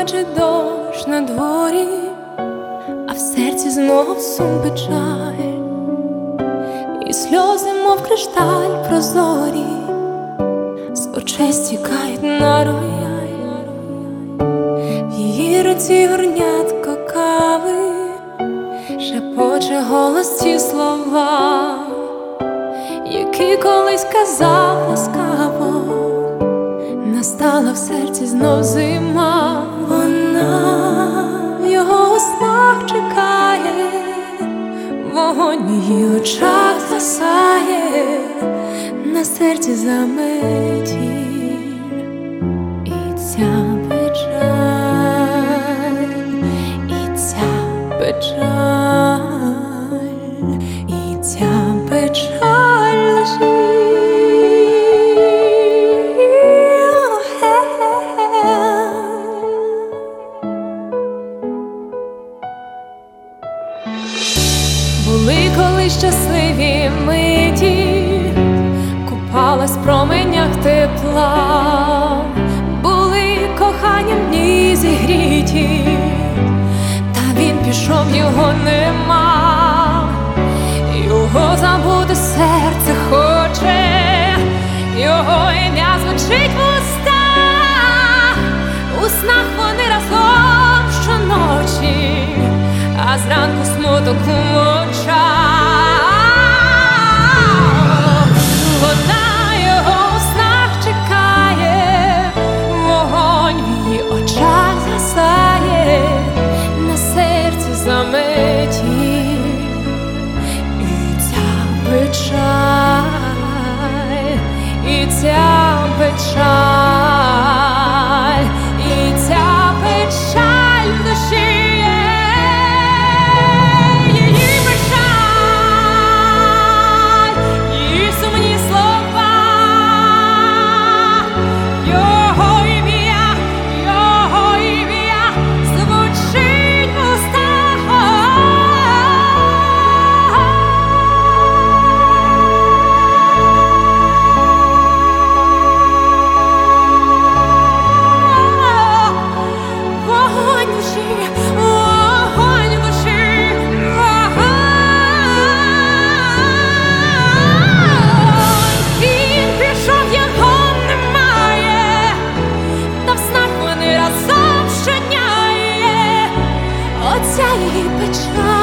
наче дощ на дворі, а в серці знов сум печаль, і сльози, мов кришталь прозорі, з очей стікають на рояль. В її руці горнятко кави, шепоче голос ті слова, які колись казав ласкаво. Настала в серці знов зима, вона в його снах чекає, вогонь в її очах згасає, на серці заметіль, і ця печаль, і ця печаль, і ця печаль лежить. Були колись щасливі миті, купалась в променях тепла, були коханням дні зігріті, та він пішов, його нема, його забути серце хоче, його ім'я звучить в устах, у снах вони разом щоночі, а зранку смуток у очах. Вона його у снах чекає, вогонь в її очах згасає, на серці заметіль, і ця печаль, і ця печаль, і ця печаль в душі. Оця її печаль.